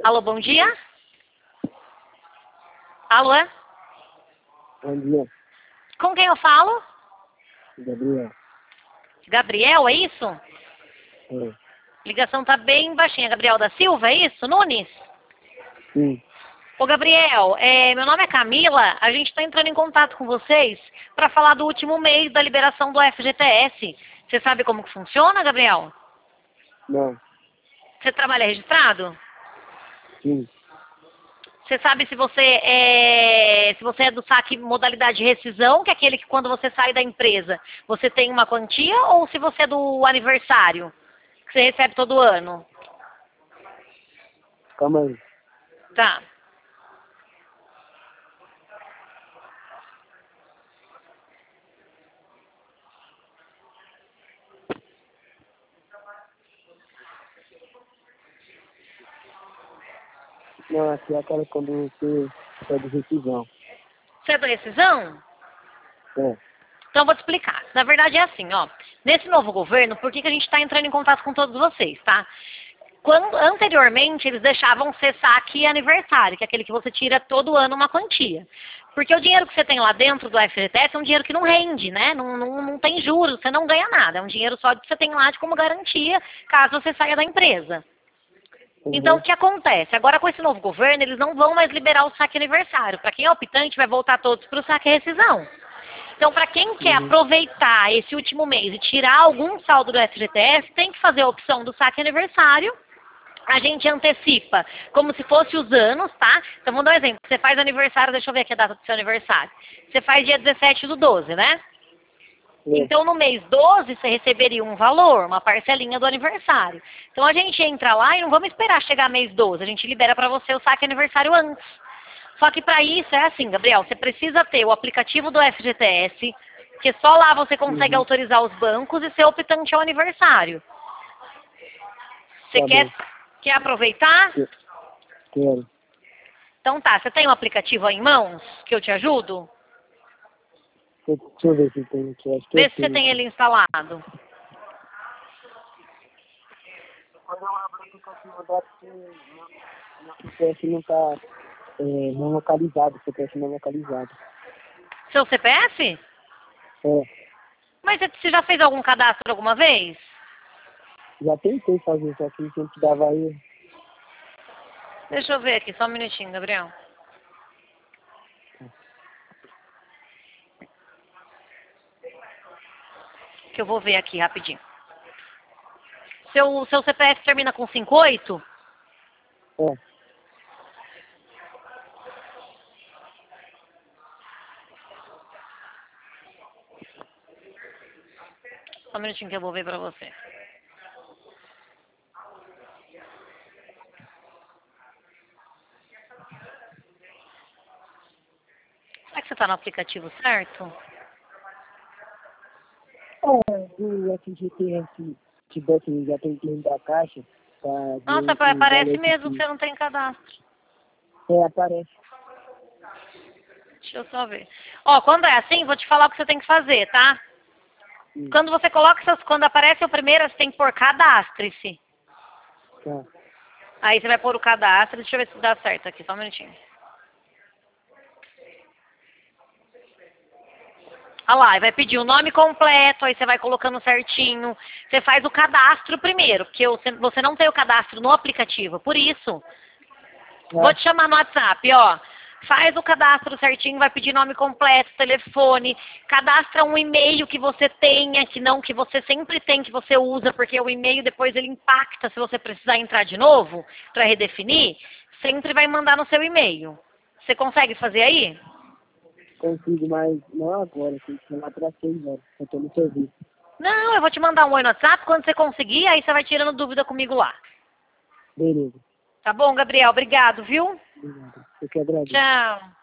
Alô, bom dia? Alô, é? Bom dia, Com quem eu falo? Gabriel. Gabriel, é isso? É, Ligação tá bem baixinha. Gabriel da Silva, é isso? Nunes? sim, Ô, Gabriel, meu nome é Camila. A gente está entrando em contato com vocês para falar do último mês da liberação do FGTS. Você sabe como que funciona, Gabriel? não, Você trabalha registrado? sim, Você sabe se você é do saque modalidade de rescisão, que é aquele que quando você sai da empresa você tem uma quantia, ou se você é do aniversário, que você recebe todo ano? calma aí. Tá. Não, aqui é aquela quando você é de rescisão. Você é da rescisão? É, Então eu vou te explicar. Na verdade é assim, ó. Nesse novo governo, por que a gente está entrando em contato com todos vocês, tá? Anteriormente, eles deixavam ser saque aniversário, que é aquele que você tira todo ano uma quantia. Porque o dinheiro que você tem lá dentro do FGTS é um dinheiro que não rende, né? Não tem juros, você não ganha nada. É um dinheiro só que você tem lá de como garantia, caso você saia da empresa. Então, o que acontece? Agora, com esse novo governo, eles não vão mais liberar o saque aniversário. Para quem é optante, vai voltar todos para o saque rescisão. Então, para quem quer aproveitar esse último mês e tirar algum saldo do FGTS, tem que fazer a opção do saque aniversário. A gente antecipa como se fosse os anos, tá? Então, vamos dar um exemplo. Você faz aniversário, deixa eu ver aqui a data do seu aniversário. Você faz dia 17/12, né? Então, no mês 12, você receberia um valor, uma parcelinha do aniversário. Então, a gente entra lá e não vamos esperar chegar mês 12. A gente libera para você o saque aniversário antes. Só que para isso é assim, Gabriel, você precisa ter o aplicativo do FGTS, que só lá você consegue autorizar os bancos e ser optante ao aniversário. Você tá quer, bom. quer aproveitar? Quero. Então tá, você tem um aplicativo aí em mãos que eu te ajudo? Deixa eu ver se tem aqui. Acho que Vê eu se você tem tenho. ele instalado. Quando eu abro o aplicativo, dá que meu CPF não tá não localizado. CPF não localizado. Seu CPF? É, Mas você já fez algum cadastro alguma vez? já tentei fazer, só que sempre dava erro. Deixa eu ver aqui, só um minutinho, Gabriel. Que eu vou ver aqui rapidinho. Seu CPF termina com 58? É, Só um minutinho que eu vou ver pra você. Será que você tá no aplicativo certo? do FGTS, tivesse, já tem dentro da caixa, pra Nossa, ver o parece valor que mesmo que tinha. você não tem cadastro. É, aparece. Deixa eu só ver. Ó, quando é assim, vou te falar o que você tem que fazer, tá? Sim, Quando você coloca quando aparece o primeiro, você tem que pôr cadastre-se. tá. Aí você vai pôr o cadastro, deixa eu ver se dá certo aqui, só um minutinho. Ah lá, aí vai pedir o nome completo, aí você vai colocando certinho. Você faz o cadastro primeiro, porque você não tem o cadastro no aplicativo. Por isso, vou te chamar no WhatsApp, ó. Faz o cadastro certinho, vai pedir nome completo, telefone, cadastra um e-mail que você tenha, que não que você sempre tem, que você usa, porque o e-mail depois ele impacta se você precisar entrar de novo para redefinir, sempre vai mandar no seu e-mail. Você consegue fazer aí? Consigo, mas não agora, tem que ir lá pra 6 horas. Eu tô no serviço. Não, eu vou te mandar um oi no WhatsApp, quando você conseguir, aí você vai tirando dúvida comigo lá. Beleza. Tá bom, Gabriel? Obrigado, viu? Obrigado. Eu que agradeço. Tchau.